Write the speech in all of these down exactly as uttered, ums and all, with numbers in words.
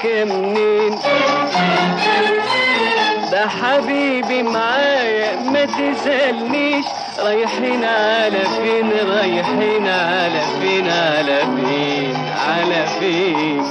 السكة منين؟ ده حبيبي معايا ما تسألنيش رايحين على فين، رايحين على فين، على فين، على فين.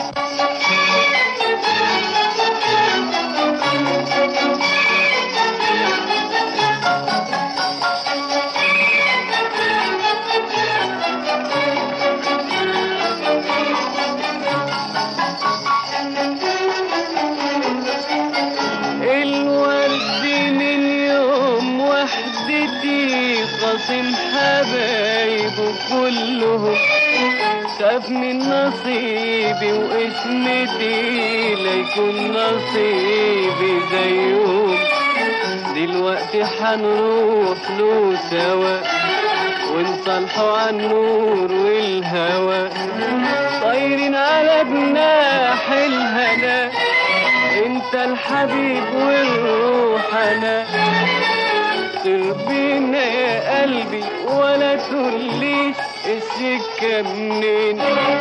خاصم حبايبه كلهم شاف من نصيبي واسمتي ليكون نصيبي زيهم. دلوقتي حنروح له سوا ونصالحوا عن النور والهوى، طايرين على جناح الهنا، انت الحبيب والروح انا. طير بينا يا قلبي ولا تقوليش السكة منين،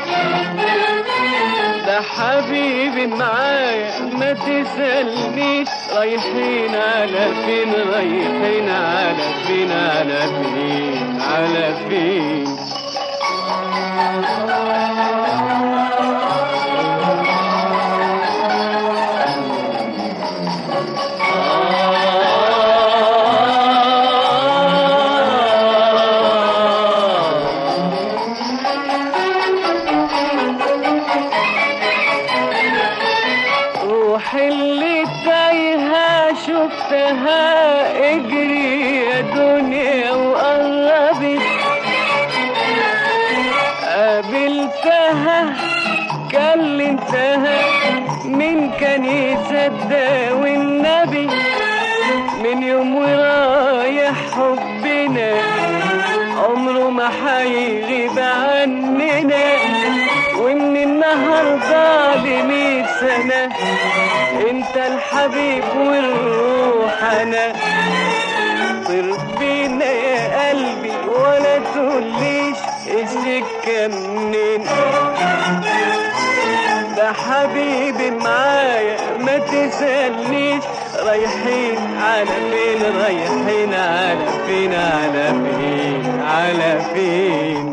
ده حبيبي معايا ما تسألنيش رايحين على فين، رايحين على فين، على فين، على فين. اللي تايهة شفتها اجري يا دنيا وقربت، قابلتها كلمتها من كان يصدق والنبي، من يوم ورايح حبنا عمره ما حيغيب عننا، ومن النهارده لمية سنة انت الحبيب والروح انا. طير بينا يا قلبي ولا تقوليش السكة منين، ده حبيبي معايا ما تسألنيش رايحين على فين، رايحين على فين، على فين، على فين.